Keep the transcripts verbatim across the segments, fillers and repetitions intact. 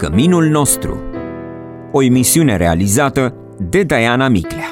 Căminul nostru. O emisiune realizată de Diana Miclea.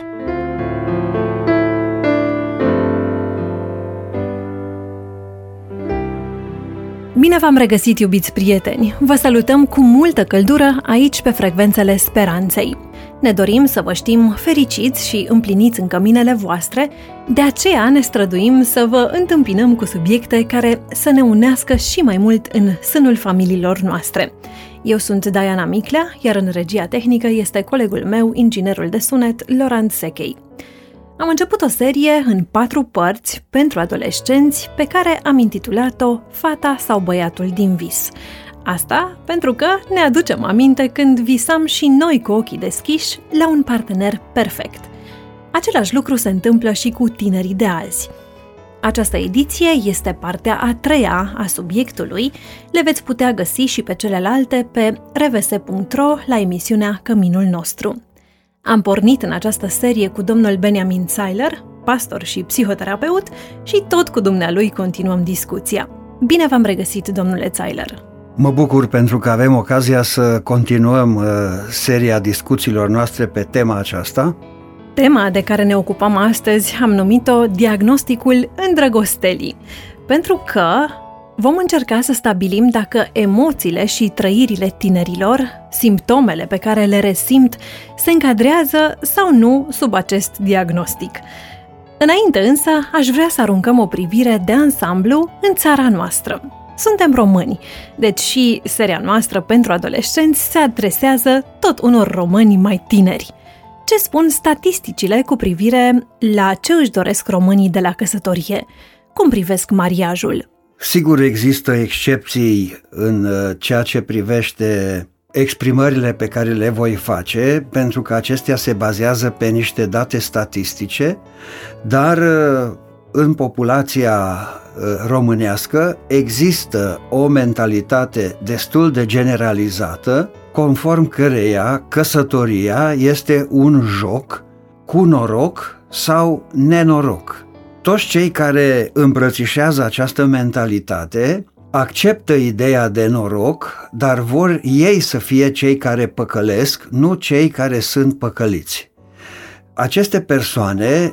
Bine v-am regăsit, iubiți prieteni! Vă salutăm cu multă căldură aici pe frecvențele speranței. Ne dorim să vă știm fericiți și împliniți în căminele voastre, de aceea ne străduim să vă întâmpinăm cu subiecte care să ne unească și mai mult în sânul familiilor noastre. Eu sunt Diana Miclea, iar în regia tehnică este colegul meu, inginerul de sunet, Laurent Sechei. Am început o serie în patru părți pentru adolescenți pe care am intitulat-o Fata sau băiatul din vis. Asta pentru că ne aducem aminte când visam și noi cu ochii deschiși la un partener perfect. Același lucru se întâmplă și cu tinerii de azi. Această ediție este partea a treia a subiectului. Le veți putea găsi și pe celelalte pe revs punct ro la emisiunea Căminul nostru. Am pornit în această serie cu domnul Benjamin Zeiler, pastor și psihoterapeut, și tot cu dumnealui continuăm discuția. Bine v-am regăsit, domnule Zeiler! Mă bucur pentru că avem ocazia să continuăm uh, seria discuțiilor noastre pe tema aceasta. Tema de care ne ocupăm astăzi am numit-o diagnosticul îndrăgostelii, pentru că vom încerca să stabilim dacă emoțiile și trăirile tinerilor, simptomele pe care le resimt, se încadrează sau nu sub acest diagnostic. Înainte însă, aș vrea să aruncăm o privire de ansamblu în țara noastră. Suntem români, deci și seria noastră pentru adolescenți se adresează tot unor români mai tineri. Ce spun statisticile cu privire la ce își doresc românii de la căsătorie? Cum privesc mariajul? Sigur, există excepții în ceea ce privește exprimările pe care le voi face, pentru că acestea se bazează pe niște date statistice, dar în populația românească există o mentalitate destul de generalizată, conform căreia căsătoria este un joc cu noroc sau nenoroc. Toți cei care îmbrățișează această mentalitate acceptă ideea de noroc, dar vor ei să fie cei care păcălesc, nu cei care sunt păcăliți. Aceste persoane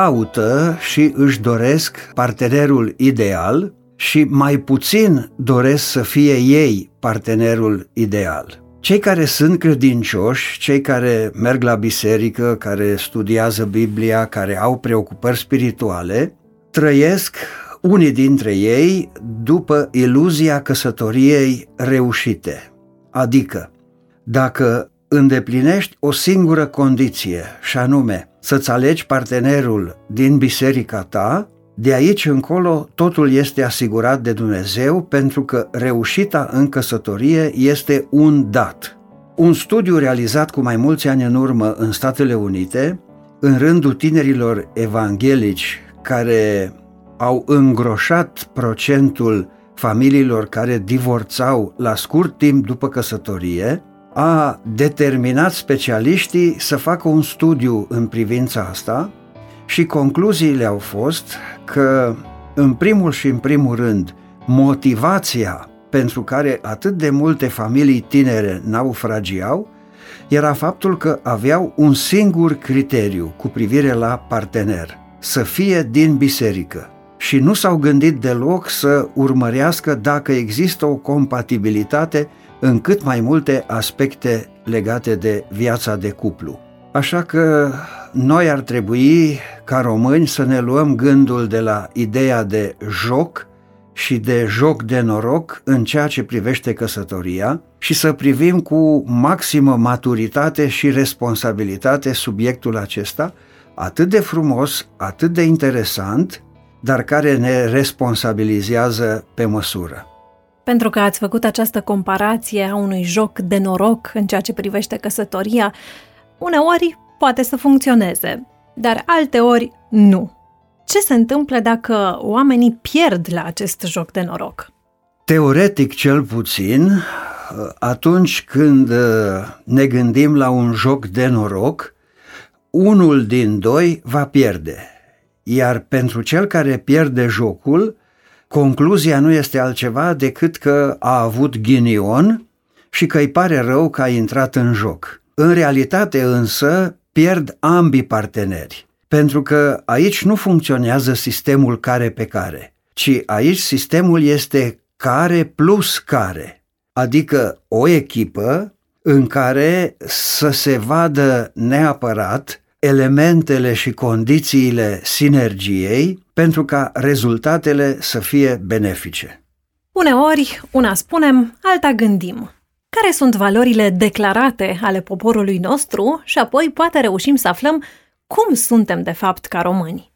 caută și își doresc partenerul ideal și mai puțin doresc să fie ei partenerul ideal. Cei care sunt credincioși, cei care merg la biserică, care studiază Biblia, care au preocupări spirituale, trăiesc unii dintre ei după iluzia căsătoriei reușite. Adică, dacă îndeplinești o singură condiție, și anume să-ți alegi partenerul din biserica ta, de aici încolo totul este asigurat de Dumnezeu, pentru că reușita în căsătorie este un dat. Un studiu realizat cu mai mulți ani în urmă în Statele Unite, în rândul tinerilor evanghelici care au îngroșat procentul familiilor care divorțau la scurt timp după căsătorie, a determinat specialiștii să facă un studiu în privința asta și concluziile au fost că, în primul și în primul rând, motivația pentru care atât de multe familii tinere naufragiau era faptul că aveau un singur criteriu cu privire la partener: să fie din biserică. Și nu s-au gândit deloc să urmărească dacă există o compatibilitate în cât mai multe aspecte legate de viața de cuplu. Așa că noi ar trebui, ca români, să ne luăm gândul de la ideea de joc și de joc de noroc în ceea ce privește căsătoria și să privim cu maximă maturitate și responsabilitate subiectul acesta, atât de frumos, atât de interesant, dar care ne responsabilizează pe măsură. Pentru că ați făcut această comparație a unui joc de noroc în ceea ce privește căsătoria, uneori poate să funcționeze, dar alteori nu. Ce se întâmplă dacă oamenii pierd la acest joc de noroc? Teoretic, cel puțin, atunci când ne gândim la un joc de noroc, unul din doi va pierde. Iar pentru cel care pierde jocul, concluzia nu este altceva decât că a avut ghinion și că îi pare rău că a intrat în joc. În realitate însă pierd ambii parteneri, pentru că aici nu funcționează sistemul care pe care, ci aici sistemul este care plus care, adică o echipă în care să se vadă neapărat elementele și condițiile sinergiei pentru ca rezultatele să fie benefice. Uneori, una spunem, alta gândim. Care sunt valorile declarate ale poporului nostru și apoi poate reușim să aflăm cum suntem de fapt ca români.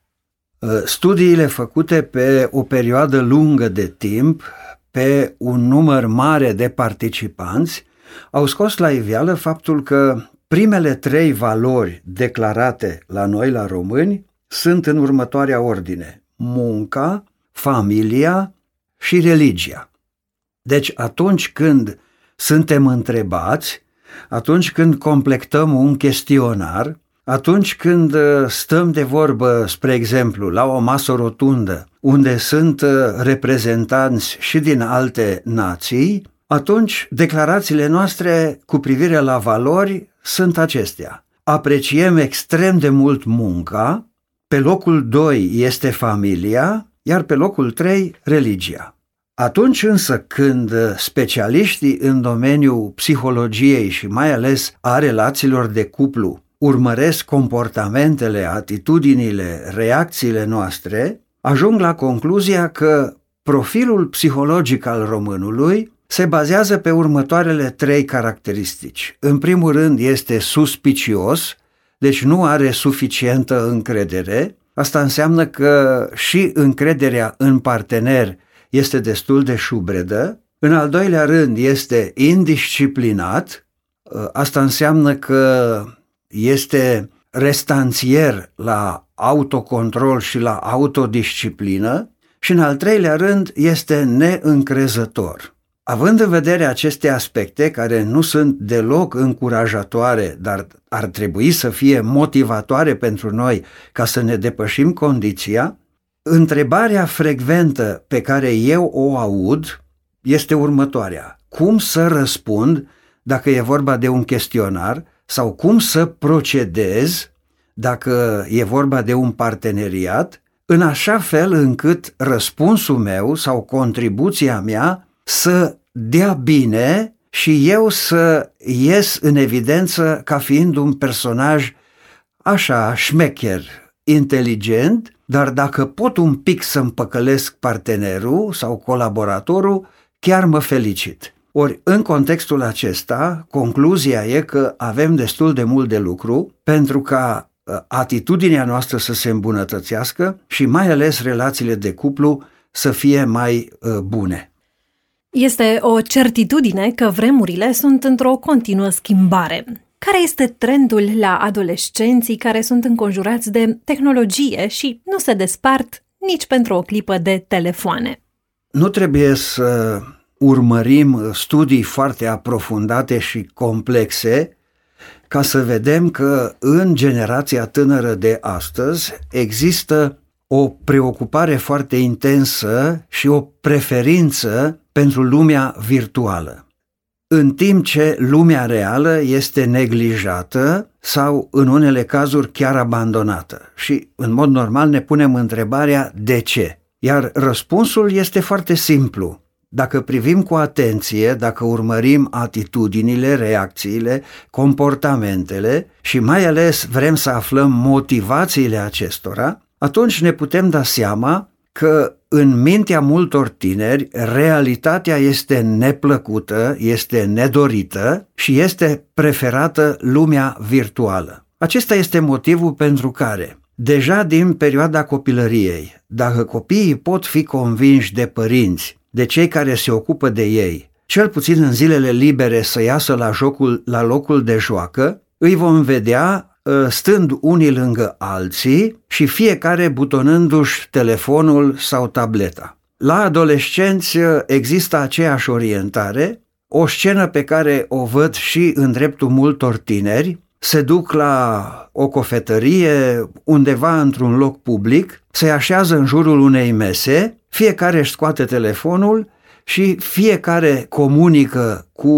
Studiile făcute pe o perioadă lungă de timp, pe un număr mare de participanți, au scos la iveală faptul că primele trei valori declarate la noi, la români, sunt în următoarea ordine: munca, familia și religia. Deci atunci când suntem întrebați, atunci când completăm un chestionar, atunci când stăm de vorbă, spre exemplu, la o masă rotundă, unde sunt reprezentanți și din alte nații, atunci declarațiile noastre cu privire la valori sunt acestea. Apreciem extrem de mult munca, pe locul doi este familia, iar pe locul trei religia. Atunci însă când specialiștii în domeniul psihologiei și mai ales a relațiilor de cuplu urmăresc comportamentele, atitudinile, reacțiile noastre, ajung la concluzia că profilul psihologic al românului se bazează pe următoarele trei caracteristici. În primul rând este suspicios, deci nu are suficientă încredere. Asta înseamnă că și încrederea în partener este destul de șubredă. În al doilea rând este indisciplinat. Asta înseamnă că este restanțier la autocontrol și la autodisciplină. Și în al treilea rând este neîncrezător. Având în vedere aceste aspecte, care nu sunt deloc încurajatoare, dar ar trebui să fie motivatoare pentru noi ca să ne depășim condiția, întrebarea frecventă pe care eu o aud este următoarea: cum să răspund dacă e vorba de un chestionar sau cum să procedez dacă e vorba de un parteneriat, în așa fel încât răspunsul meu sau contribuția mea să dea bine și eu să ies în evidență ca fiind un personaj așa șmecher, inteligent, dar dacă pot un pic să-mi păcălesc partenerul sau colaboratorul, chiar mă felicit. Ori, în contextul acesta, concluzia e că avem destul de mult de lucru pentru ca atitudinea noastră să se îmbunătățească și mai ales relațiile de cuplu să fie mai uh, bune. Este o certitudine că vremurile sunt într-o continuă schimbare. Care este trendul la adolescenții care sunt înconjurați de tehnologie și nu se despart nici pentru o clipă de telefoane? Nu trebuie să urmărim studii foarte aprofundate și complexe ca să vedem că în generația tânără de astăzi există o preocupare foarte intensă și o preferință pentru lumea virtuală, în timp ce lumea reală este neglijată sau în unele cazuri chiar abandonată. Și în mod normal ne punem întrebarea de ce. Iar răspunsul este foarte simplu. Dacă privim cu atenție, dacă urmărim atitudinile, reacțiile, comportamentele și mai ales vrem să aflăm motivațiile acestora, atunci ne putem da seama că în mintea multor tineri realitatea este neplăcută, este nedorită și este preferată lumea virtuală. Acesta este motivul pentru care, deja din perioada copilăriei, dacă copiii pot fi convinși de părinți, de cei care se ocupă de ei, cel puțin în zilele libere să iasă la, jocul, la locul de joacă, îi vom vedea stând unii lângă alții și fiecare butonându-și telefonul sau tableta. La adolescenți există aceeași orientare, o scenă pe care o văd și în dreptul multor tineri: se duc la o cofetărie, undeva într-un loc public, se așează în jurul unei mese, fiecare își scoate telefonul și fiecare comunică cu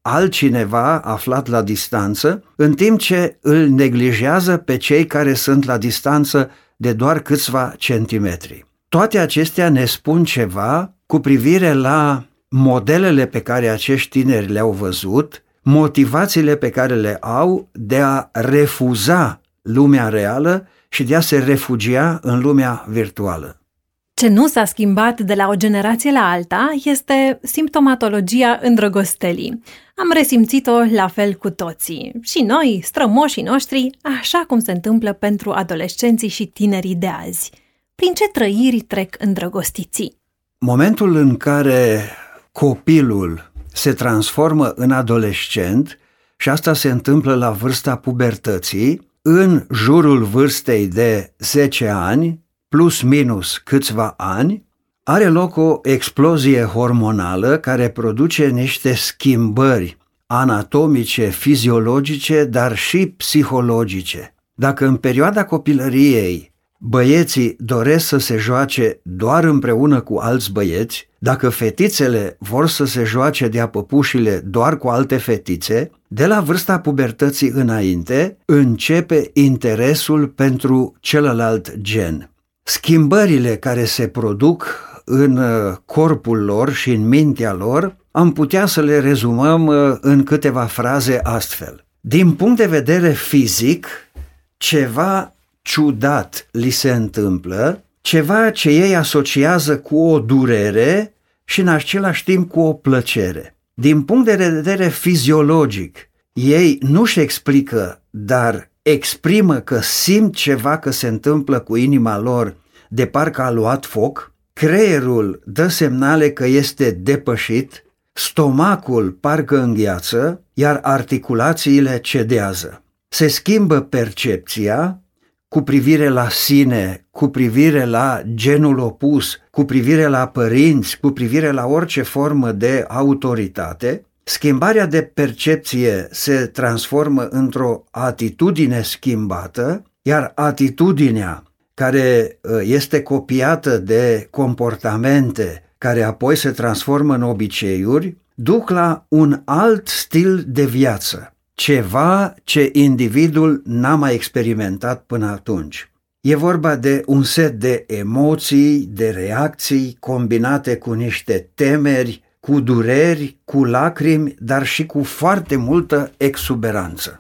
altcineva aflat la distanță, în timp ce îl neglijează pe cei care sunt la distanță de doar câțiva centimetri. Toate acestea ne spun ceva cu privire la modelele pe care acești tineri le-au văzut, motivațiile pe care le au de a refuza lumea reală și de a se refugia în lumea virtuală. Ce nu s-a schimbat de la o generație la alta este simptomatologia îndrăgostelii. Am resimțit-o la fel cu toții, și noi, strămoșii noștri, așa cum se întâmplă pentru adolescenții și tinerii de azi. Prin ce trăiri trec îndrăgostiții? Momentul în care copilul se transformă în adolescent, și asta se întâmplă la vârsta pubertății, în jurul vârstei de zece ani, plus minus câțiva ani, are loc o explozie hormonală care produce niște schimbări anatomice, fiziologice, dar și psihologice. Dacă în perioada copilăriei băieții doresc să se joace doar împreună cu alți băieți, dacă fetițele vor să se joace de-a păpușile doar cu alte fetițe, de la vârsta pubertății înainte începe interesul pentru celălalt gen. Schimbările care se produc în corpul lor și în mintea lor, am putea să le rezumăm în câteva fraze astfel. Din punct de vedere fizic, ceva ciudat li se întâmplă, ceva ce ei asociază cu o durere și în același timp cu o plăcere. Din punct de vedere fiziologic, ei nu-și explică, dar exprimă că simt ceva că se întâmplă cu inima lor, de parcă a luat foc, creierul dă semnale că este depășit, stomacul parcă îngheață, iar articulațiile cedează. Se schimbă percepția cu privire la sine, cu privire la genul opus, cu privire la părinți, cu privire la orice formă de autoritate. Schimbarea de percepție se transformă într-o atitudine schimbată, iar atitudinea care este copiată de comportamente, care apoi se transformă în obiceiuri, duc la un alt stil de viață, ceva ce individul n-a mai experimentat până atunci. E vorba de un set de emoții, de reacții combinate cu niște temeri, cu dureri, cu lacrimi, dar și cu foarte multă exuberanță.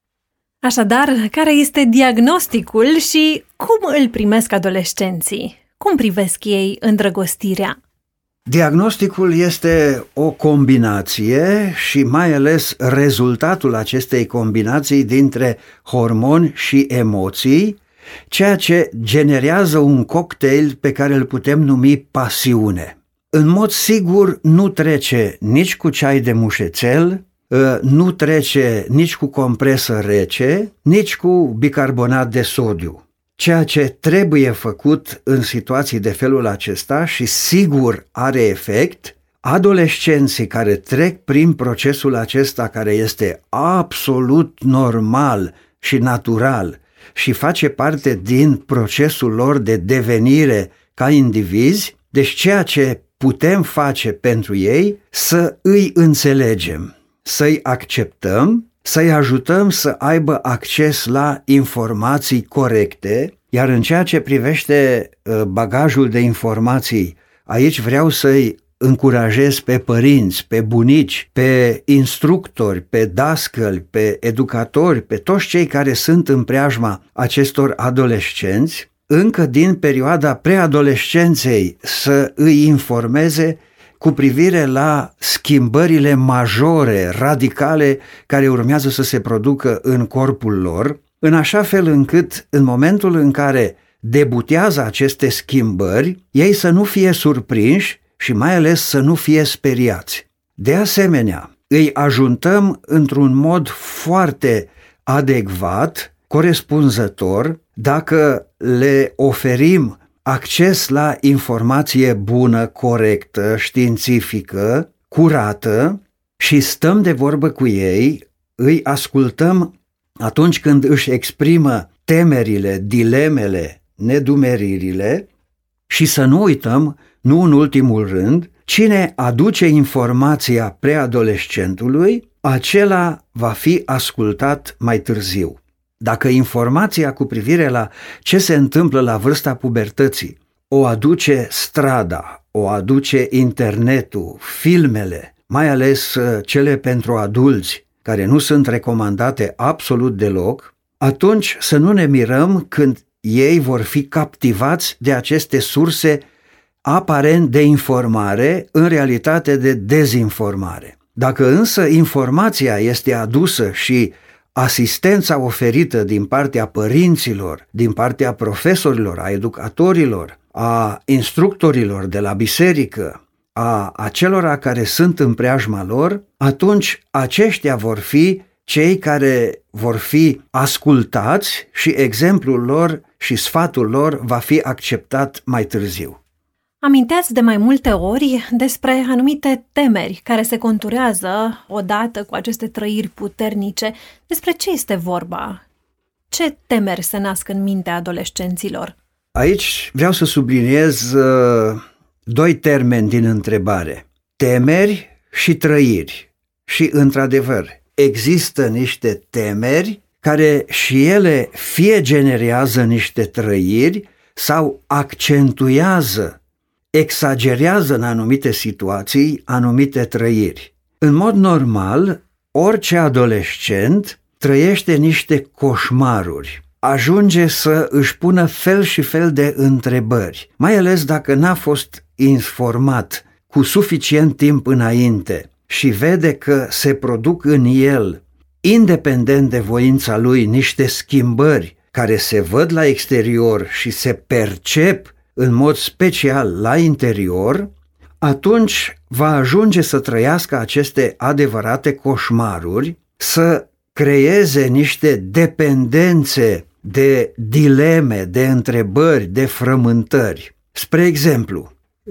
Așadar, care este diagnosticul și cum îl primesc adolescenții? Cum privesc ei îndrăgostirea? Diagnosticul este o combinație și mai ales rezultatul acestei combinații dintre hormoni și emoții, ceea ce generează un cocktail pe care îl putem numi pasiune. În mod sigur nu trece nici cu ceai de mușețel, nu trece nici cu compresă rece, nici cu bicarbonat de sodiu. Ceea ce trebuie făcut în situații de felul acesta și sigur are efect, adolescenții care trec prin procesul acesta care este absolut normal și natural și face parte din procesul lor de devenire ca indivizi, deci ceea ce putem face pentru ei, să îi înțelegem, să-i acceptăm, să-i ajutăm să aibă acces la informații corecte, iar în ceea ce privește bagajul de informații, aici vreau să-i încurajez pe părinți, pe bunici, pe instructori, pe dascăli, pe educatori, pe toți cei care sunt în preajma acestor adolescenți, încă din perioada preadolescenței să îi informeze cu privire la schimbările majore, radicale, care urmează să se producă în corpul lor, în așa fel încât, în momentul în care debutează aceste schimbări, ei să nu fie surprinși și mai ales să nu fie speriați. De asemenea, îi ajutăm într-un mod foarte adecvat, corespunzător, dacă le oferim acces la informație bună, corectă, științifică, curată și stăm de vorbă cu ei, îi ascultăm atunci când își exprimă temerile, dilemele, nedumeririle și să nu uităm, nu în ultimul rând, cine aduce informația preadolescentului, acela va fi ascultat mai târziu. Dacă informația cu privire la ce se întâmplă la vârsta pubertății o aduce strada, o aduce internetul, filmele, mai ales cele pentru adulți, care nu sunt recomandate absolut deloc, atunci să nu ne mirăm când ei vor fi captivați de aceste surse aparent de informare, în realitate de dezinformare. Dacă însă informația este adusă și asistența oferită din partea părinților, din partea profesorilor, a educatorilor, a instructorilor de la biserică, a acelora care sunt în preajma lor, atunci aceștia vor fi cei care vor fi ascultați și exemplul lor și sfatul lor va fi acceptat mai târziu. Aminteați de mai multe ori despre anumite temeri care se conturează odată cu aceste trăiri puternice. Despre ce este vorba? Ce temeri se nasc în mintea adolescenților? Aici vreau să subliniez uh, doi termeni din întrebare. Temeri și trăiri. Și, într-adevăr, există niște temeri care și ele fie generează niște trăiri sau accentuează, exagerează în anumite situații anumite trăiri. În mod normal, orice adolescent trăiește niște coșmaruri. Ajunge să își pună fel și fel de întrebări, mai ales dacă n-a fost informat cu suficient timp înainte și vede că se produc în el, independent de voința lui, niște schimbări care se văd la exterior și se percep în mod special la interior, atunci va ajunge să trăiască aceste adevărate coșmaruri, să creeze niște dependențe de dileme, de întrebări, de frământări. Spre exemplu,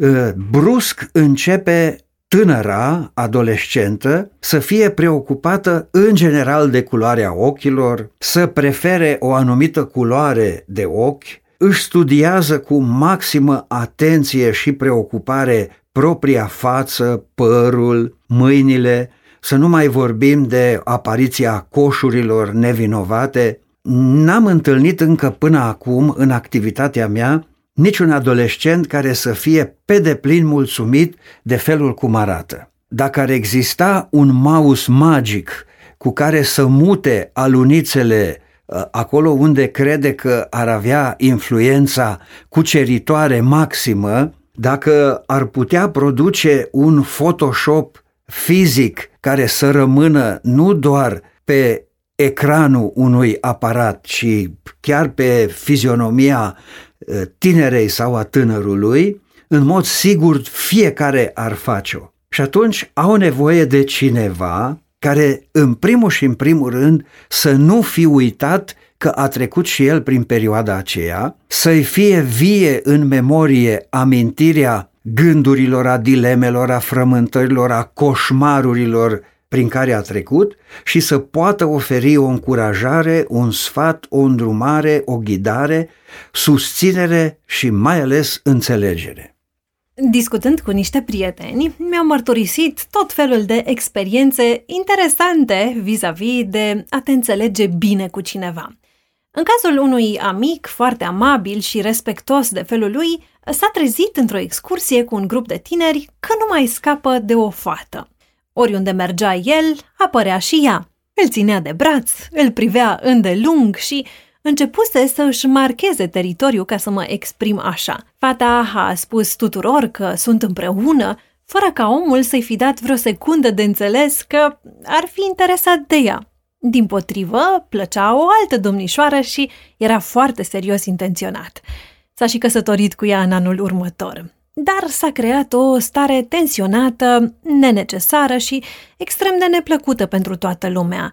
brusc începe tânăra, adolescentă, să fie preocupată în general de culoarea ochilor, să prefere o anumită culoare de ochi, își studiază cu maximă atenție și preocupare propria față, părul, mâinile, să nu mai vorbim de apariția coșurilor nevinovate. N-am întâlnit încă până acum în activitatea mea niciun adolescent care să fie pe deplin mulțumit de felul cum arată. Dacă ar exista un mouse magic cu care să mute alunițele acolo unde crede că ar avea influența cuceritoare maximă, dacă ar putea produce un Photoshop fizic care să rămână nu doar pe ecranul unui aparat, ci chiar pe fizionomia tinerei sau a tânărului, în mod sigur fiecare ar face-o. Și atunci au nevoie de cineva care, în primul și în primul rând, să nu fi uitat că a trecut și el prin perioada aceea, să-i fie vie în memorie amintirea gândurilor, a dilemelor, a frământărilor, a coșmarurilor prin care a trecut și să poată oferi o încurajare, un sfat, o îndrumare, o ghidare, susținere și mai ales înțelegere. Discutând cu niște prieteni, mi-au mărturisit tot felul de experiențe interesante vis-a-vis de a te înțelege bine cu cineva. În cazul unui amic foarte amabil și respectos de felul lui, s-a trezit într-o excursie cu un grup de tineri că nu mai scapă de o fată. Oriunde mergea el, apărea și ea. Îl ținea de braț, îl privea îndelung și începuse să își marcheze teritoriul, ca să mă exprim așa. Fata a spus tuturor că sunt împreună, fără ca omul să-i fi dat vreo secundă de înțeles că ar fi interesat de ea. Dimpotrivă, plăcea o altă domnișoară și era foarte serios intenționat. S-a și căsătorit cu ea în anul următor. Dar s-a creat o stare tensionată, nenecesară și extrem de neplăcută pentru toată lumea.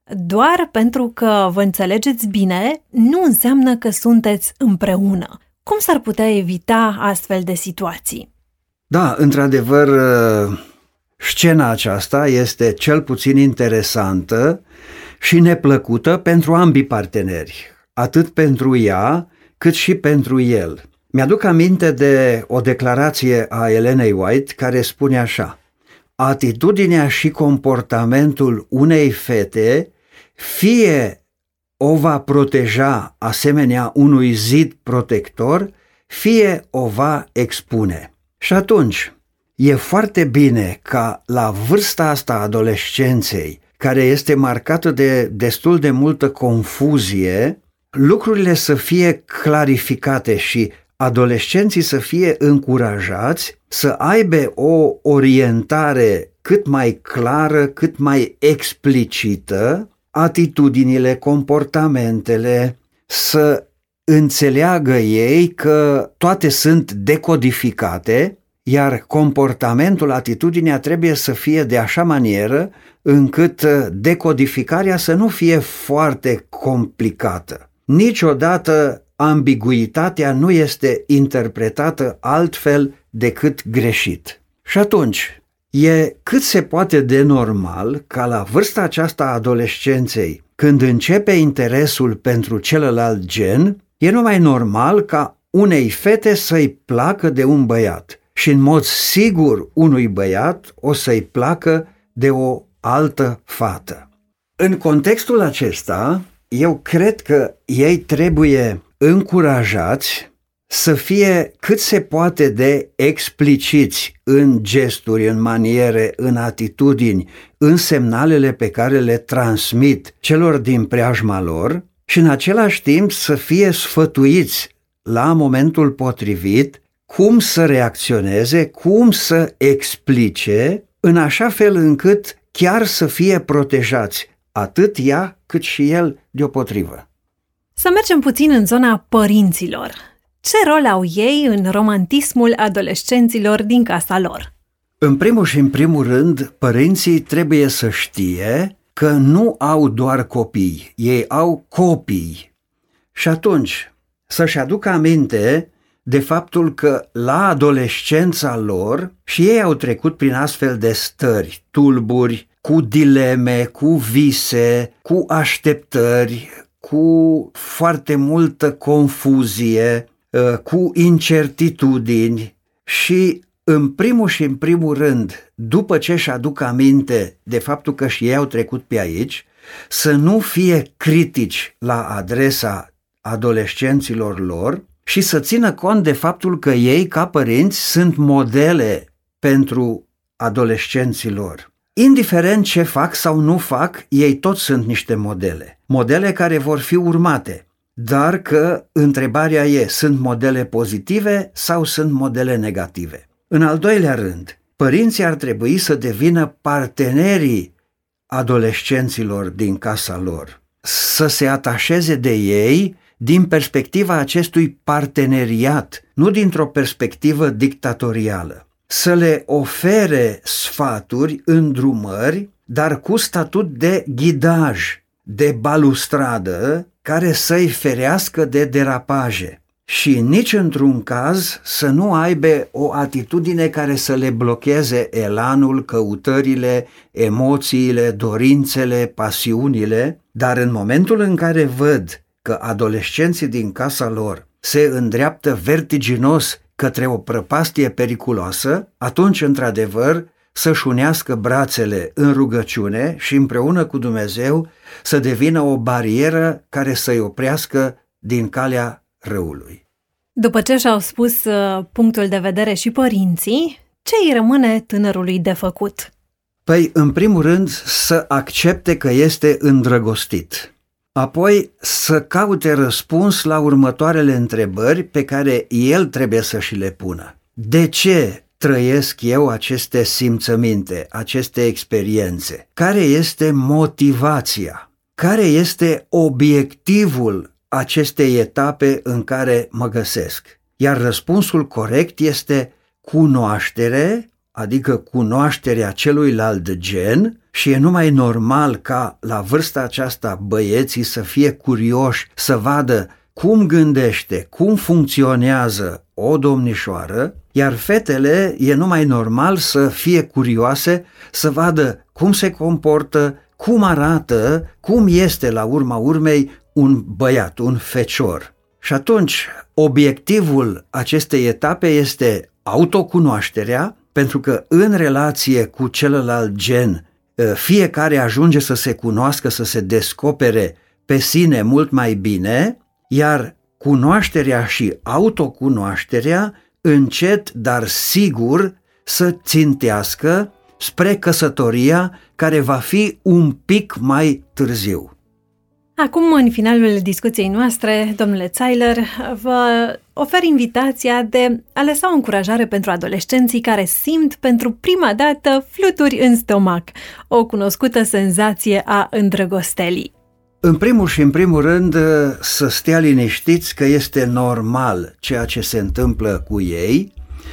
Doar pentru că vă înțelegeți bine, nu înseamnă că sunteți împreună. Cum s-ar putea evita astfel de situații? Da, într-adevăr, scena aceasta este cel puțin interesantă și neplăcută pentru ambii parteneri, atât pentru ea cât și pentru el. Mi-aduc aminte de o declarație a Elenei White care spune așa: atitudinea și comportamentul unei fete fie o va proteja asemenea unui zid protector, fie o va expune. Și atunci, e foarte bine ca la vârsta asta a adolescenței, care este marcată de destul de multă confuzie, lucrurile să fie clarificate și adolescenții să fie încurajați să aibă o orientare cât mai clară, cât mai explicită, atitudinile, comportamentele, să înțeleagă ei că toate sunt decodificate, iar comportamentul, atitudinea trebuie să fie de așa manieră încât decodificarea să nu fie foarte complicată. Niciodată ambiguitatea nu este interpretată altfel decât greșit. Și atunci, e cât se poate de normal ca la vârsta aceasta a adolescenței, când începe interesul pentru celălalt gen, e numai normal ca unei fete să-i placă de un băiat și în mod sigur unui băiat o să-i placă de o altă fată. În contextul acesta, eu cred că ei trebuie încurajați să fie cât se poate de expliciți în gesturi, în maniere, în atitudini, în semnalele pe care le transmit celor din preajma lor și în același timp să fie sfătuiți la momentul potrivit cum să reacționeze, cum să explice, în așa fel încât chiar să fie protejați, atât ea cât și el deopotrivă. Să mergem puțin în zona părinților. Ce rol au ei în romantismul adolescenților din casa lor? În primul și în primul rând, părinții trebuie să știe că nu au doar copii, ei au copii. Și atunci să-și aducă aminte de faptul că la adolescența lor și ei au trecut prin astfel de stări, tulburi, cu dileme, cu vise, cu așteptări, cu foarte multă confuzie, cu incertitudini și în primul și în primul rând, după ce își aduc aminte de faptul că și ei au trecut pe aici, să nu fie critici la adresa adolescenților lor și să țină cont de faptul că ei, ca părinți, sunt modele pentru adolescenții lor. Indiferent ce fac sau nu fac, ei toți sunt niște modele. Modele care vor fi urmate. Dar că întrebarea e, sunt modele pozitive sau sunt modele negative? În al doilea rând, părinții ar trebui să devină partenerii adolescenților din casa lor, să se atașeze de ei din perspectiva acestui parteneriat, nu dintr-o perspectivă dictatorială, să le ofere sfaturi, îndrumări, dar cu statut de ghidaj, de balustradă, care să-i ferească de derapaje și nici într-un caz să nu aibă o atitudine care să le blocheze elanul, căutările, emoțiile, dorințele, pasiunile, dar în momentul în care văd că adolescenții din casa lor se îndreaptă vertiginos către o prăpastie periculoasă, atunci, într-adevăr, să-și unească brațele în rugăciune și împreună cu Dumnezeu să devină o barieră care să-i oprească din calea răului. După ce și-au spus uh, punctul de vedere și părinții, ce îi rămâne tânărului de făcut? Păi, în primul rând, să accepte că este îndrăgostit. Apoi să caute răspuns la următoarele întrebări pe care el trebuie să și le pună. De ce trăiesc eu aceste simțăminte, aceste experiențe? Care este motivația? Care este obiectivul acestei etape în care mă găsesc? Iar răspunsul corect este cunoaștere, adică cunoașterea celuilalt gen, și e numai normal ca la vârsta aceasta băieții să fie curioși, să vadă cum gândește, cum funcționează o domnișoară, iar fetele e numai normal să fie curioase, să vadă cum se comportă, cum arată, cum este la urma urmei un băiat, un fecior. Și atunci, obiectivul acestei etape este autocunoașterea, pentru că în relație cu celălalt gen, fiecare ajunge să se cunoască, să se descopere pe sine mult mai bine, iar cunoașterea și autocunoașterea încet, dar sigur, să țintească spre căsătoria care va fi un pic mai târziu. Acum, în finalul discuției noastre, domnule Zeiler, vă ofer invitația de a lăsa o încurajare pentru adolescenții care simt pentru prima dată fluturi în stomac, o cunoscută senzație a îndrăgostelii. În primul și în primul rând să stea liniștiți că este normal ceea ce se întâmplă cu ei.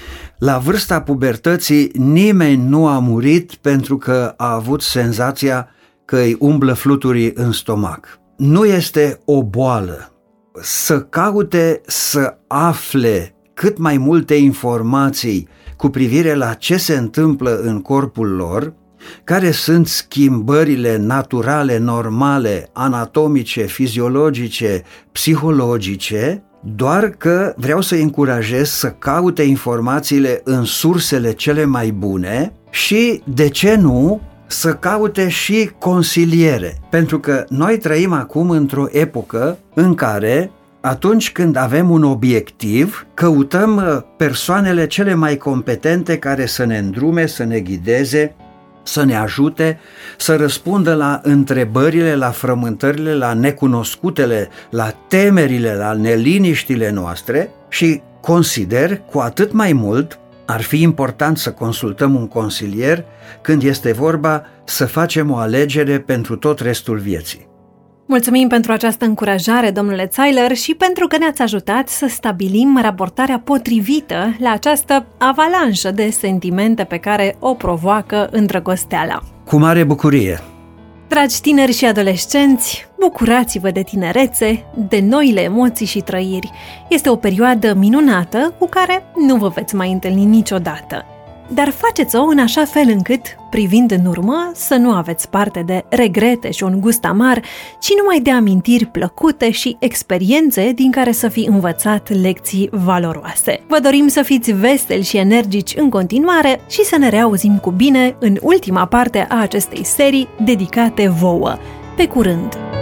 La vârsta pubertății nimeni nu a murit pentru că a avut senzația că îi umblă fluturii în stomac. Nu este o boală. Să caute să afle cât mai multe informații cu privire la ce se întâmplă în corpul lor, care sunt schimbările naturale, normale, anatomice, fiziologice, psihologice, doar că vreau să-i încurajez să caute informațiile în sursele cele mai bune și, de ce nu, să caute și consiliere. Pentru că noi trăim acum într-o epocă în care, atunci când avem un obiectiv, căutăm persoanele cele mai competente care să ne îndrume, să ne ghideze, să ne ajute, să răspundă la întrebările, la frământările, la necunoscutele, la temerile, la neliniștile noastre și consider cu atât mai mult ar fi important să consultăm un consilier când este vorba să facem o alegere pentru tot restul vieții. Mulțumim pentru această încurajare, domnule Zeiler, și pentru că ne-ați ajutat să stabilim raportarea potrivită la această avalanșă de sentimente pe care o provoacă îndrăgosteala. Cu mare bucurie! Dragi tineri și adolescenți, bucurați-vă de tinerețe, de noile emoții și trăiri. Este o perioadă minunată cu care nu vă veți mai întâlni niciodată. Dar faceți-o în așa fel încât, privind în urmă, să nu aveți parte de regrete și un gust amar, ci numai de amintiri plăcute și experiențe din care să fi învățat lecții valoroase. Vă dorim să fiți veseli și energici în continuare și să ne reauzim cu bine în ultima parte a acestei serii dedicate vouă. Pe curând!